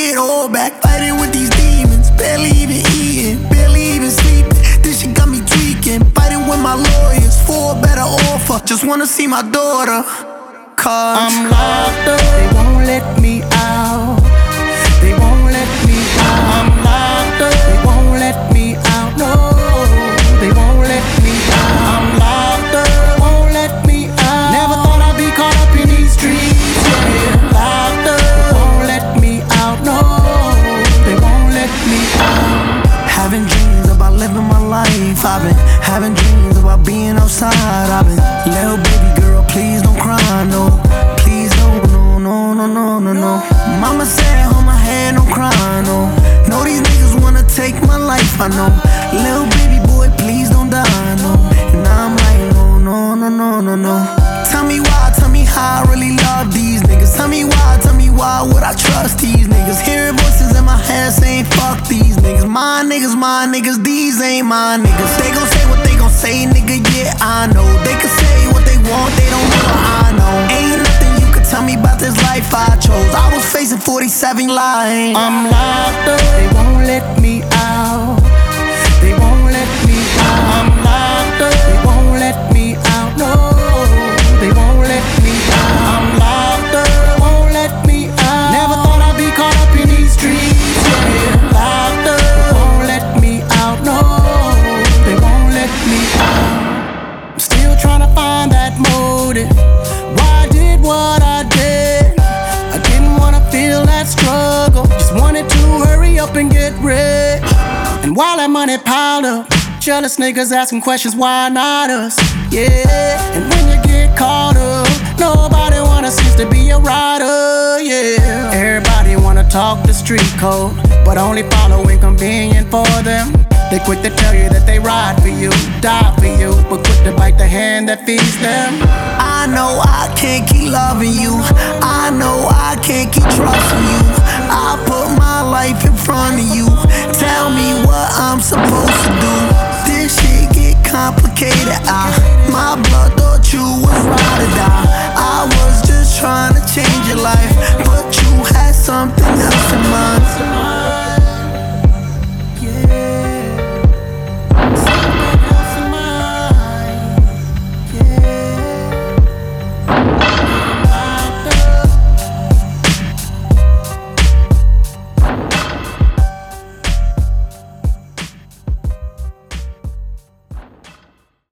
it all back. Fighting with these demons, barely even eating, barely even sleeping. This shit got me tweaking. Fighting with my lawyers for a better offer. Just wanna see my daughter, cause I'm locked up, they won't let me out. They won't let me out. I'm locked up, they won't let me out. No, they won't let me out. I'm locked up, they won't let me out. Never thought I'd be caught up in these streets. Yeah, locked up, they won't let me out. No, they won't let me out. having dreams about living my life. I've been having dreams about being outside. I've been, little baby girl, please don't cry, no. Please don't, no. Mama said, hold my head, don't cry, no. Know these niggas wanna take my life, I know. Little baby boy, please don't die, no. And I'm like, no. Tell me why, tell me how I really love these niggas. Tell me why would I trust these niggas? Hearing voices in my head saying fuck these niggas. My niggas, these ain't my niggas. They gon' say what they gon' say, nigga, yeah, I know. They can say what they want, they don't know what I know. Ain't nothing you can tell me about this life I chose. I was facing 47 lines. I'm locked up, they won't let me out. They won't let me out. I'm locked up, they won't let me out. No, they won't let me out. I'm locked up, they won't let me out. Never thought I'd be caught up in these streets. Yeah, locked up, they won't let me out. No, they won't let me out. I'm still trying to find that motive. Why I did what I did? I didn't wanna feel that struggle. Just wanted to hurry up and get rich. And while that money piled up, jealous niggas asking questions, why not us? Yeah, and when you get caught up, nobody wanna seems to be a rider, yeah. Everybody wanna talk the street code, but only follow when convenient for them. They quick to tell you that they ride for you, die for you, but quick to bite the hand that feeds them. I know I can't keep loving you. I know I can't keep trusting you. I put my life in front of you. Tell me what I'm supposed to do. This shit get complicated. My blood thought you was ride or die. I was just trying to change your life.